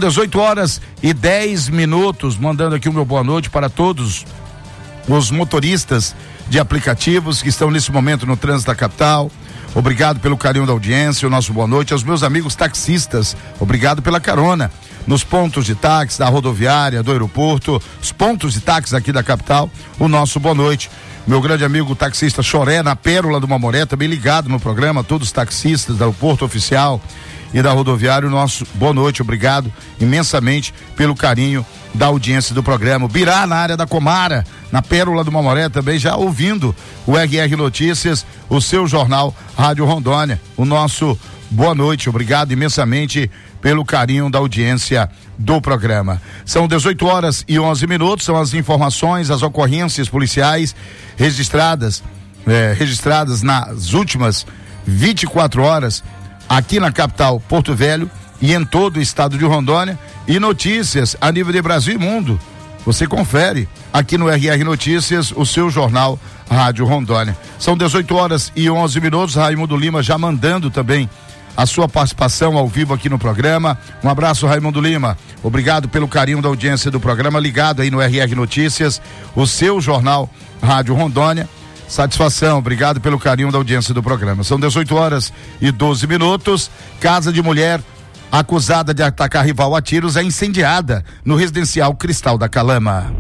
18h10, mandando aqui o meu boa noite para todos os motoristas de aplicativos que estão nesse momento no trânsito da capital. Obrigado pelo carinho da audiência, o nosso boa noite aos meus amigos taxistas. Obrigado pela carona nos pontos de táxi da rodoviária, do aeroporto, os pontos de táxi aqui da capital. O nosso boa noite. Meu grande amigo taxista Choré, na Pérola do Mamoré, também ligado no programa, todos os taxistas do aeroporto oficial e da rodoviária, o nosso boa noite, obrigado imensamente pelo carinho da audiência do programa. Birá, na área da Comara, na Pérola do Mamoré, também já ouvindo o RR Notícias, o seu jornal Rádio Rondônia. O nosso boa noite, obrigado imensamente pelo carinho da audiência do programa. São 18h11, são as informações, as ocorrências policiais registradas nas últimas 24 horas aqui na capital Porto Velho e em todo o estado de Rondônia, e notícias a nível de Brasil e mundo. Você confere aqui no RR Notícias, o seu jornal Rádio Rondônia. São 18h11, Raimundo Lima já mandando também a sua participação ao vivo aqui no programa. Um abraço, Raimundo Lima. Obrigado pelo carinho da audiência do programa, ligado aí no RR Notícias, o seu jornal Rádio Rondônia. Satisfação, obrigado pelo carinho da audiência do programa. São 18h12. Casa de mulher acusada de atacar rival a tiros é incendiada no residencial Cristal da Calama.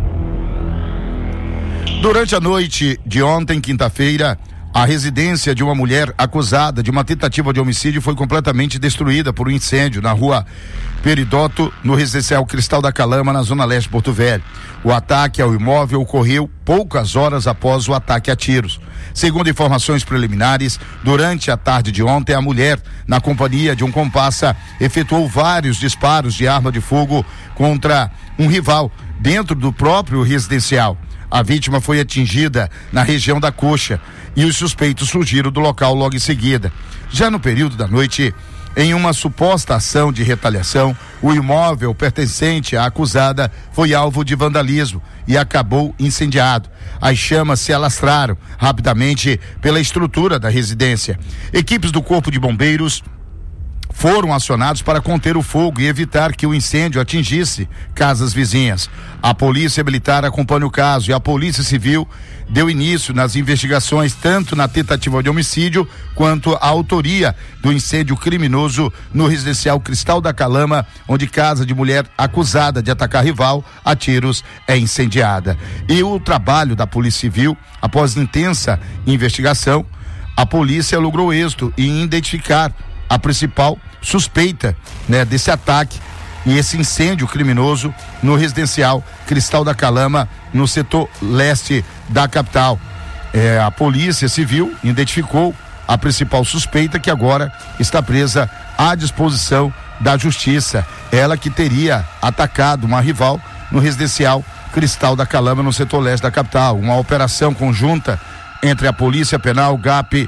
Durante a noite de ontem, quinta-feira, a residência de uma mulher acusada de uma tentativa de homicídio foi completamente destruída por um incêndio na rua Peridoto, no residencial Cristal da Calama, na zona leste de Porto Velho. O ataque ao imóvel ocorreu poucas horas após o ataque a tiros. Segundo informações preliminares, durante a tarde de ontem, a mulher, na companhia de um comparsa, efetuou vários disparos de arma de fogo contra um rival dentro do próprio residencial. A vítima foi atingida na região da coxa e os suspeitos fugiram do local logo em seguida. Já no período da noite, em uma suposta ação de retaliação, o imóvel pertencente à acusada foi alvo de vandalismo e acabou incendiado. As chamas se alastraram rapidamente pela estrutura da residência. Equipes do Corpo de Bombeiros foram acionados para conter o fogo e evitar que o incêndio atingisse casas vizinhas. A Polícia Militar acompanha o caso e a Polícia Civil deu início nas investigações tanto na tentativa de homicídio quanto a autoria do incêndio criminoso no residencial Cristal da Calama, onde casa de mulher acusada de atacar rival a tiros é incendiada. E o trabalho da Polícia Civil, após intensa investigação, a polícia logrou êxito em identificar a principal suspeita, desse ataque e esse incêndio criminoso no residencial Cristal da Calama, no setor leste da capital. A Polícia Civil identificou a principal suspeita, que agora está presa à disposição da Justiça. Ela que teria atacado uma rival no residencial Cristal da Calama, no setor leste da capital. Uma operação conjunta entre a Polícia Penal, GAP,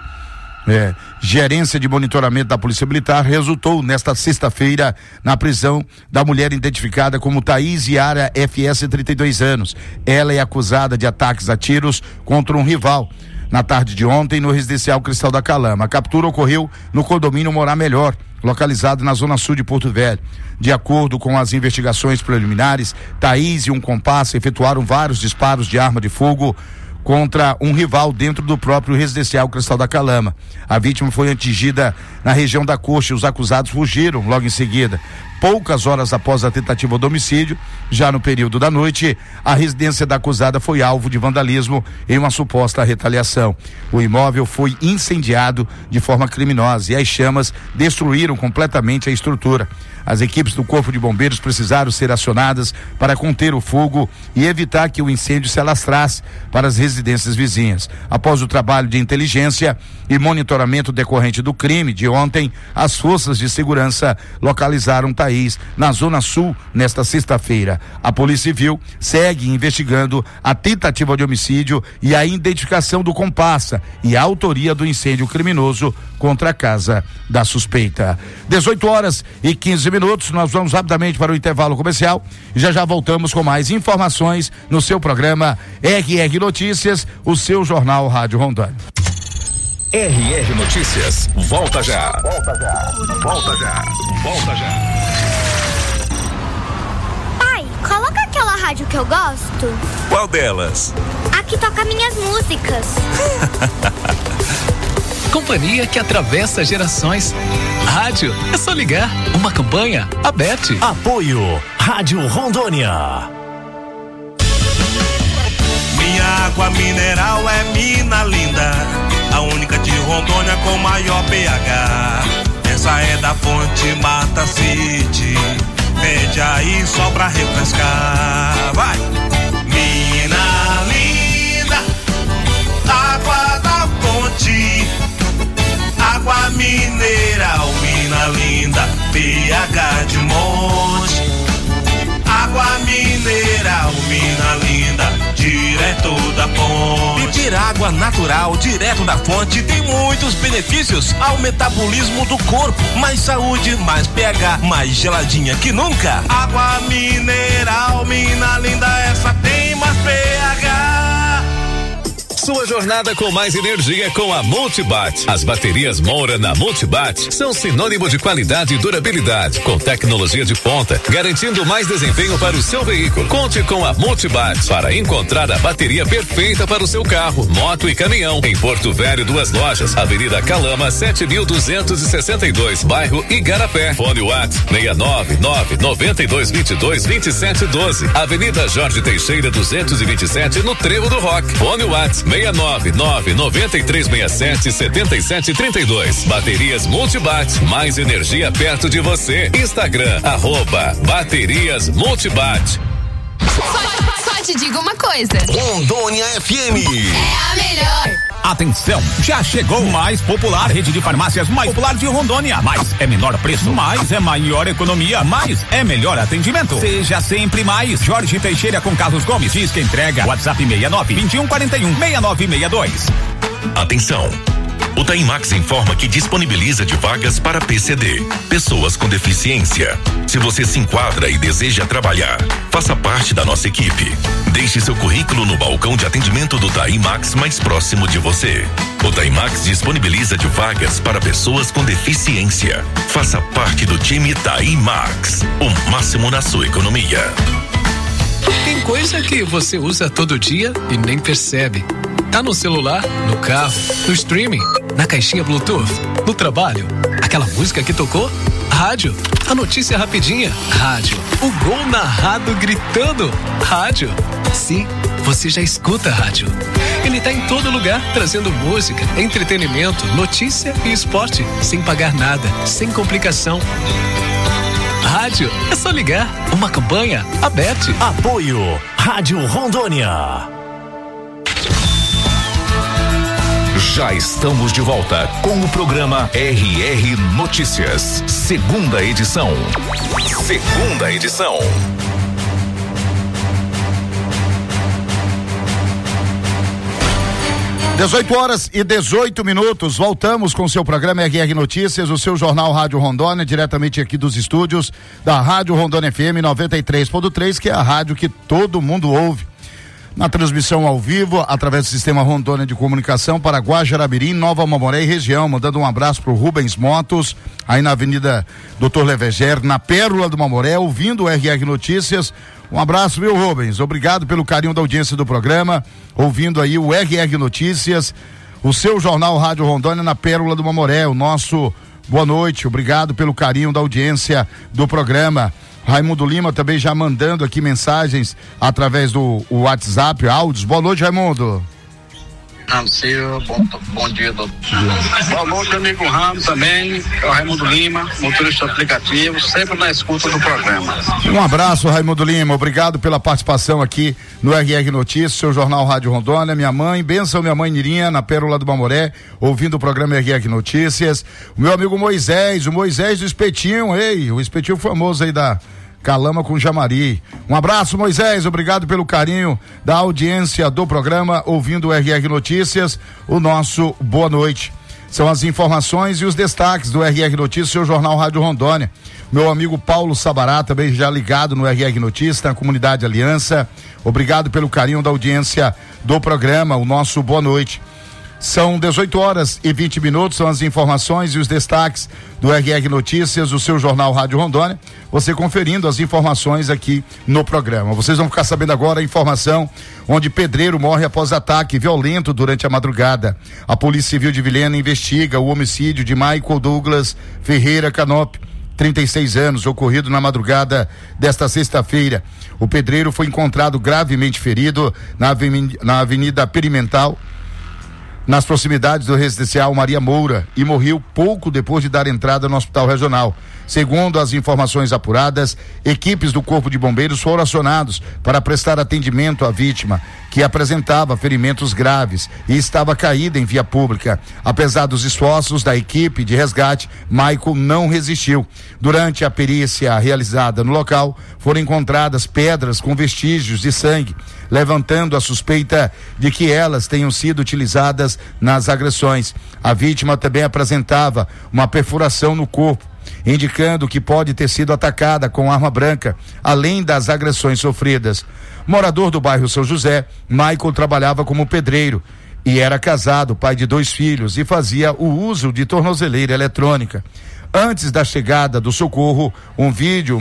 Gerência de Monitoramento da Polícia Militar, resultou nesta sexta-feira na prisão da mulher identificada como Thaís Yara FS, 32 anos. Ela é acusada de ataques a tiros contra um rival na tarde de ontem no residencial Cristal da Calama. A captura ocorreu no condomínio Morar Melhor, localizado na zona sul de Porto Velho. De acordo com as investigações preliminares, Thaís e um comparsa efetuaram vários disparos de arma de fogo contra um rival dentro do próprio residencial Cristal da Calama. A vítima foi atingida na região da coxa e os acusados fugiram logo em seguida. Poucas horas após a tentativa de homicídio, já no período da noite, a residência da acusada foi alvo de vandalismo em uma suposta retaliação. O imóvel foi incendiado de forma criminosa e as chamas destruíram completamente a estrutura. As equipes do Corpo de Bombeiros precisaram ser acionadas para conter o fogo e evitar que o incêndio se alastrasse para as residências vizinhas. Após o trabalho de inteligência e monitoramento decorrente do crime de ontem, as forças de segurança localizaram Thaís na Zona Sul nesta sexta-feira. A Polícia Civil segue investigando a tentativa de homicídio e a identificação do comparsa e a autoria do incêndio criminoso contra a casa da suspeita. 18h15, nós vamos rapidamente para o intervalo comercial e já voltamos com mais informações no seu programa RR Notícias, o seu jornal Rádio Rondônia. RR Notícias, volta já. Pai, coloca aquela rádio que eu gosto. Qual delas? A que toca minhas músicas. Companhia que atravessa gerações. Rádio, é só ligar. Uma campanha, a Bet. Apoio, Rádio Rondônia. Minha água mineral é mina linda, a única de Rondônia com maior pH. Essa é da fonte Mata City, pede aí só pra refrescar. Vai! Mina linda, água da fonte, água mineral, mina linda, pH de monte. Água mineral, mina linda, direto da fonte. Beber água natural, direto da fonte, tem muitos benefícios ao metabolismo do corpo. Mais saúde, mais pH, mais geladinha que nunca. Água mineral, mina linda, essa tem mais pH. Sua jornada com mais energia com a Multibat. As baterias Moura na Multibat são sinônimo de qualidade e durabilidade, com tecnologia de ponta, garantindo mais desempenho para o seu veículo. Conte com a Multibat para encontrar a bateria perfeita para o seu carro, moto e caminhão. Em Porto Velho, 2 lojas, Avenida Calama, 7262, bairro Igarapé. Fone WhatsApp 69992222712. Avenida Jorge Teixeira, 227, no Trevo do Rock. Fone WhatsApp 69993677732. Baterias Multibat, mais energia perto de você. Instagram, @Baterias Multibat. Só te digo uma coisa. Rondônia FM. É a melhor. Atenção, já chegou o mais popular, rede de farmácias mais popular de Rondônia. Mais é menor preço, mais é maior economia, mais é melhor atendimento. Seja sempre mais. Jorge Teixeira com Carlos Gomes. Diz que entrega. WhatsApp 69-2141-6962. Atenção! O Taimax informa que disponibiliza de vagas para PCD, pessoas com deficiência. Se você se enquadra e deseja trabalhar, faça parte da nossa equipe. Deixe seu currículo no balcão de atendimento do Taimax mais próximo de você. O Taimax disponibiliza de vagas para pessoas com deficiência. Faça parte do time Taimax, o máximo na sua economia. Tem coisa que você usa todo dia e nem percebe. Tá no celular, no carro, no streaming, na caixinha Bluetooth, no trabalho. Aquela música que tocou? Rádio. A notícia rapidinha? Rádio. O gol narrado gritando? Rádio. Sim, você já escuta rádio. Ele tá em todo lugar, trazendo música, entretenimento, notícia e esporte, sem pagar nada, sem complicação. Rádio, é só ligar. Uma campanha, a Bet. Apoio, Rádio Rondônia. Já estamos de volta com o programa RR Notícias, segunda edição. 18h18, voltamos com o seu programa RR Notícias, o seu jornal Rádio Rondônia, diretamente aqui dos estúdios da Rádio Rondônia FM 93.3, que é a rádio que todo mundo ouve. Na transmissão ao vivo, através do Sistema Rondônia de Comunicação para Guajará-Mirim, Nova Mamoré e região, mandando um abraço pro Rubens Motos, aí na Avenida Doutor Leveger, na Pérola do Mamoré, ouvindo o RR Notícias. Um abraço, viu, Rubens? Obrigado pelo carinho da audiência do programa, ouvindo aí o RR Notícias, o seu jornal Rádio Rondônia na Pérola do Mamoré, o nosso boa noite, obrigado pelo carinho da audiência do programa. Raimundo Lima também já mandando aqui mensagens através do WhatsApp, áudios. Boa noite, Raimundo. Bom dia, doutor. Boa noite, amigo Ramos também, é o Raimundo Lima, motorista aplicativo, sempre na escuta do programa. Um abraço, Raimundo Lima, obrigado pela participação aqui no RR Notícias, seu jornal Rádio Rondônia. Minha mãe, benção minha mãe Nirinha, na Pérola do Mamoré, ouvindo o programa RR Notícias. O meu amigo Moisés, o Moisés do Espetinho, o Espetinho famoso aí da Calama com Jamari. Um abraço, Moisés, obrigado pelo carinho da audiência do programa, ouvindo o RR Notícias, o nosso boa noite. São as informações e os destaques do RR Notícias, seu jornal Rádio Rondônia. Meu amigo Paulo Sabará, também já ligado no RR Notícias, na comunidade Aliança. Obrigado pelo carinho da audiência do programa, o nosso boa noite. São 18h20, são as informações e os destaques do RR Notícias, o seu jornal Rádio Rondônia. Você conferindo as informações aqui no programa. Vocês vão ficar sabendo agora a informação onde pedreiro morre após ataque violento durante a madrugada. A Polícia Civil de Vilhena investiga o homicídio de Michael Douglas Ferreira Canop, 36 anos, ocorrido na madrugada desta sexta-feira. O pedreiro foi encontrado gravemente ferido na Avenida Perimental, nas proximidades do residencial Maria Moura, e morreu pouco depois de dar entrada no hospital regional. Segundo as informações apuradas, equipes do Corpo de Bombeiros foram acionados para prestar atendimento à vítima, que apresentava ferimentos graves e estava caída em via pública. Apesar dos esforços da equipe de resgate, Michael não resistiu. Durante a perícia realizada no local, foram encontradas pedras com vestígios de sangue, levantando a suspeita de que elas tenham sido utilizadas nas agressões. A vítima também apresentava uma perfuração no corpo, indicando que pode ter sido atacada com arma branca, além das agressões sofridas. Morador do bairro São José, Michael trabalhava como pedreiro e era casado, pai de 2 filhos, e fazia o uso de tornozeleira eletrônica. Antes da chegada do socorro, um vídeo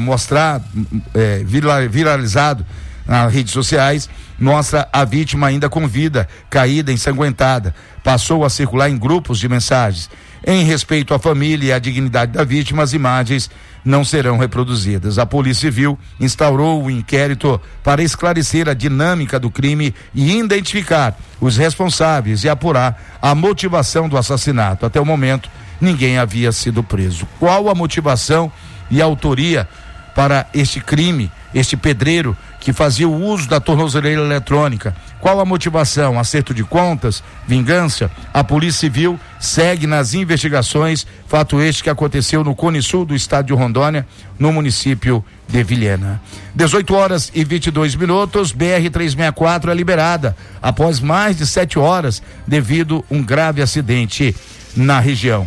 viralizado nas redes sociais mostra a vítima ainda com vida, caída, ensanguentada. Passou a circular em grupos de mensagens. Em respeito à família e à dignidade da vítima, as imagens não serão reproduzidas. A Polícia Civil instaurou o inquérito para esclarecer a dinâmica do crime e identificar os responsáveis e apurar a motivação do assassinato. Até o momento, ninguém havia sido preso. Qual a motivação e a autoria para este crime, este pedreiro que fazia o uso da tornozeleira eletrônica? Qual a motivação? Acerto de contas? Vingança? A Polícia Civil segue nas investigações, fato este que aconteceu no Cone Sul do estado de Rondônia, no município de Vilhena. 18h22, BR-364 é liberada após mais de 7 horas devido a um grave acidente na região.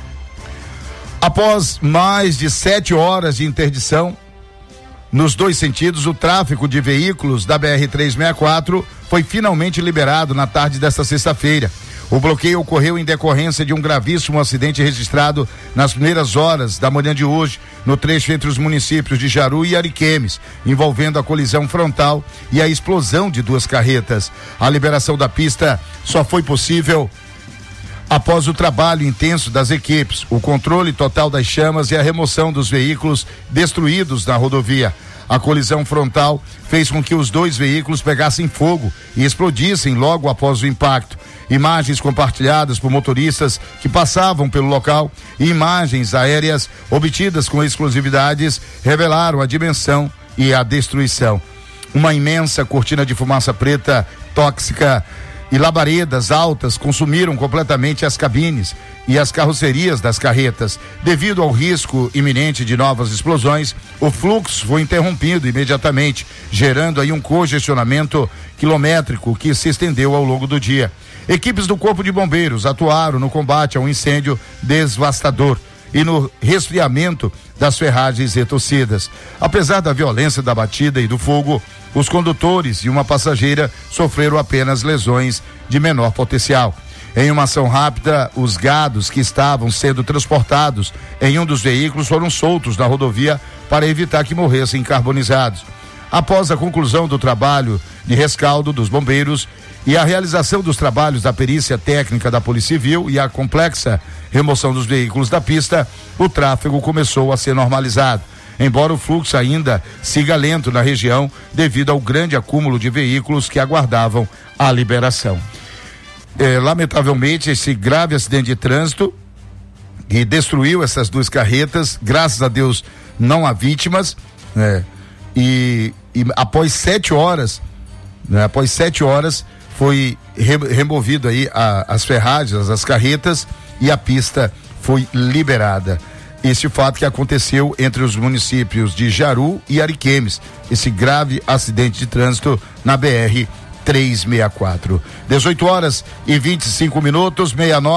Após mais de 7 horas de interdição nos 2 sentidos, o tráfego de veículos da BR-364 foi finalmente liberado na tarde desta sexta-feira. O bloqueio ocorreu em decorrência de um gravíssimo acidente registrado nas primeiras horas da manhã de hoje, no trecho entre os municípios de Jaru e Ariquemes, envolvendo a colisão frontal e a explosão de 2 carretas. A liberação da pista só foi possível após o trabalho intenso das equipes, o controle total das chamas e a remoção dos veículos destruídos na rodovia. A colisão frontal fez com que os 2 veículos pegassem fogo e explodissem logo após o impacto. Imagens compartilhadas por motoristas que passavam pelo local e imagens aéreas obtidas com exclusividades revelaram a dimensão e a destruição. Uma imensa cortina de fumaça preta tóxica e labaredas altas consumiram completamente as cabines e as carrocerias das carretas. Devido ao risco iminente de novas explosões, o fluxo foi interrompido imediatamente, gerando aí um congestionamento quilométrico que se estendeu ao longo do dia. Equipes do Corpo de Bombeiros atuaram no combate ao incêndio devastador e no resfriamento das ferragens retorcidas. Apesar da violência da batida e do fogo, os condutores e uma passageira sofreram apenas lesões de menor potencial. Em uma ação rápida, os gados que estavam sendo transportados em um dos veículos foram soltos na rodovia para evitar que morressem carbonizados. Após a conclusão do trabalho de rescaldo dos bombeiros e a realização dos trabalhos da perícia técnica da Polícia Civil e a complexa remoção dos veículos da pista, o tráfego começou a ser normalizado, embora o fluxo ainda siga lento na região devido ao grande acúmulo de veículos que aguardavam a liberação. Lamentavelmente, esse grave acidente de trânsito que destruiu essas 2 carretas, graças a Deus não há vítimas, né? E após 7 horas, né? Após 7 horas foi removido aí as ferragens, as carretas, e a pista foi liberada. Esse fato que aconteceu entre os municípios de Jaru e Ariquemes, esse grave acidente de trânsito na BR 364. 18 horas e 25 minutos,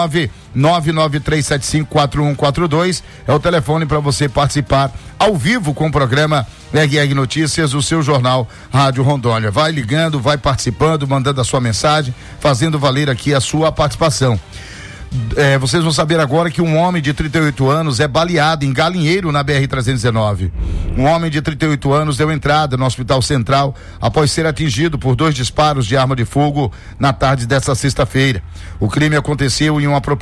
993754142 é o telefone para você participar ao vivo com o programa RR Notícias, o seu jornal Rádio Rondônia. Vai ligando, vai participando, mandando a sua mensagem, fazendo valer aqui a sua participação. Vocês vão saber agora que um homem de 38 anos é baleado em Galinheiro, na BR-319. Um homem de 38 anos deu entrada no Hospital Central após ser atingido por 2 disparos de arma de fogo na tarde desta sexta-feira. O crime aconteceu em uma propriedade